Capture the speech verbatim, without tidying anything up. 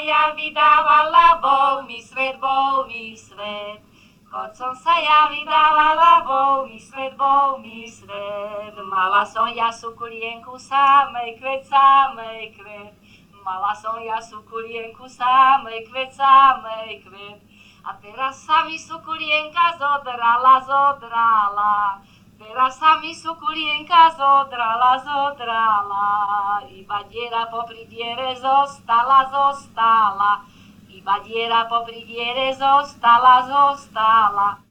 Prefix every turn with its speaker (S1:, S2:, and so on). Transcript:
S1: ja vydávala, bol mi svet, bol mi svet. Keď som sa ja vydávala, bol mi svet, bol mi svet. Mala som ja sukulienku, samej kvet, samej kvet. Mala som ja sukulienku, samej kvet, samej kvet. A teraz sa mi sukulienka zodrala, zodrala. Teraz sa mi sukulienka zodrala, zodrala. Iba diera popri diere zostala, zostala. Iba diera popri diere zostala, zostala.